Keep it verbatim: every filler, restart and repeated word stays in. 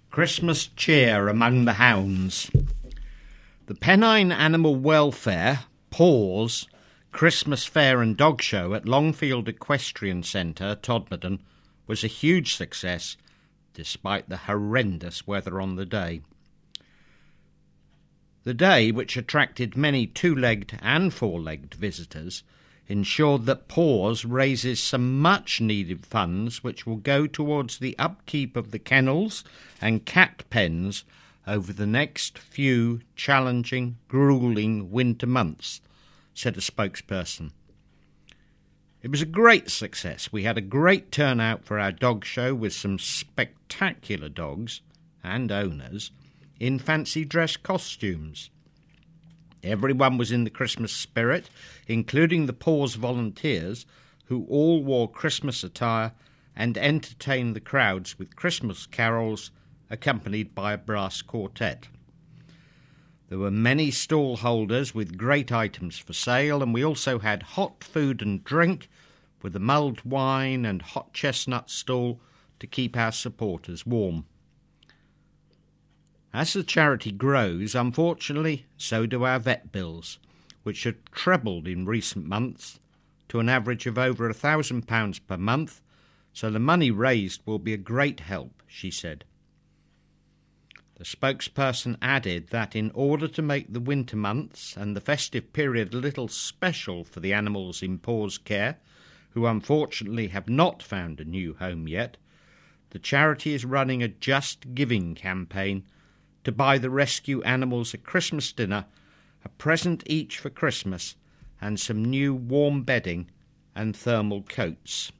Christmas cheer among the hounds. The Pennine Animal Welfare, PAWS, Christmas Fair and Dog Show at Longfield Equestrian Centre, Todmorden, was a huge success, despite the horrendous weather on the day. The day, which attracted many two-legged and four-legged visitors, ensured that PAWS raises some much-needed funds which will go towards the upkeep of the kennels and cat pens over the next few challenging, gruelling winter months, said a spokesperson. It was a great success. We had a great turnout for our dog show with some spectacular dogs and owners in fancy dress costumes. Everyone was in the Christmas spirit, including the PAWS volunteers, who all wore Christmas attire and entertained the crowds with Christmas carols accompanied by a brass quartet. There were many stall holders with great items for sale, and we also had hot food and drink with a mulled wine and hot chestnut stall to keep our supporters warm. As the charity grows, unfortunately, so do our vet bills, which have trebled in recent months to an average of over a thousand pounds per month, so the money raised will be a great help, she said. The spokesperson added that in order to make the winter months and the festive period a little special for the animals in PAWS care, who unfortunately have not found a new home yet, the charity is running a Just Giving campaign to buy the rescue animals a Christmas dinner, a present each for Christmas, and some new warm bedding and thermal coats.